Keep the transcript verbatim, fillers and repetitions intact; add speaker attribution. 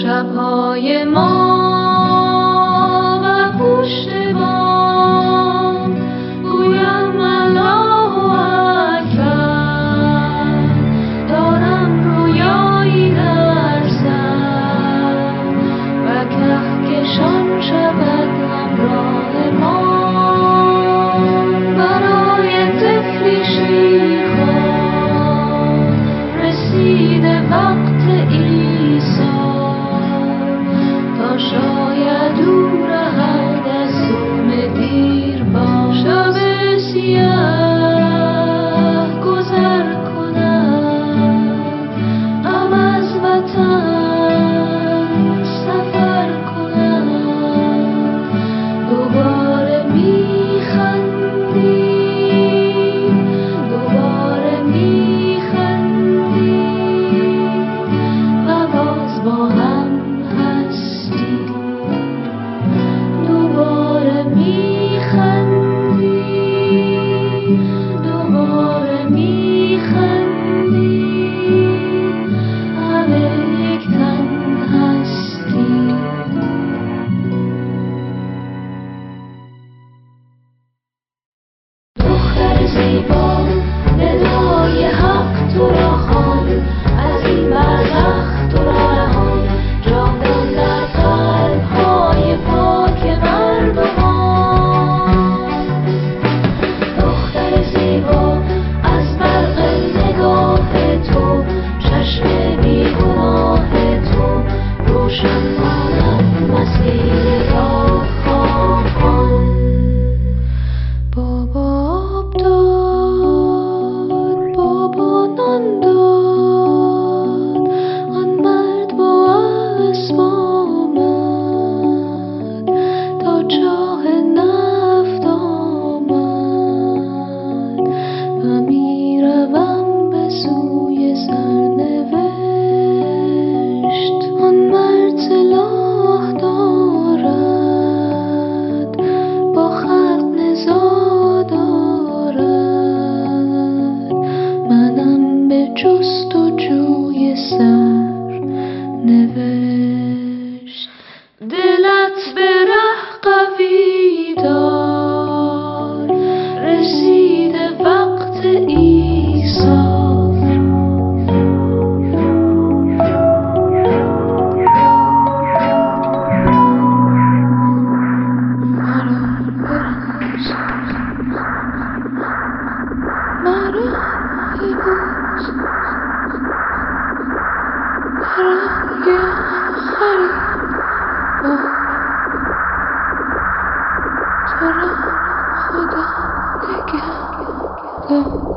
Speaker 1: شبهای ما و پشت بام گویم الله اکبر. دارم رویایی در سر و کهکشان شود همراه ما. برای طفلی شیرخوار رسیده وقت عیسی، تا شاید او رهد از ظلم دیر با شب سیاه گذر کند، غم از وطن سفر کند. دوباره میخندی، دوباره میخندی و باز با هم دوباره میخندی، دوباره میخندی، همه یک تن هستی. دختر زیبا ندای حق تو را خوان، از این برزخ تو را رهان، جاودان در قلب‌های پاک مردمان. دختر زیبا از برق نگاه تو، چشم بیگناه تو روشن ماند مسیر راه خواهان. بابا آب داد، بابا نان داد، آن مرد با اسب آمد، تا چاه نفت آمد و میروم به سوی سرنوشت. آن مرد سلاح دارد، با خلق نزاع دارد، منم به جستجوی سرنوشت. دلت به ره قوی دار، رسیده وقت ایثار. مرا ببوس، مرا ببوس، برای آخرین بار. تو را خدا نگهدار.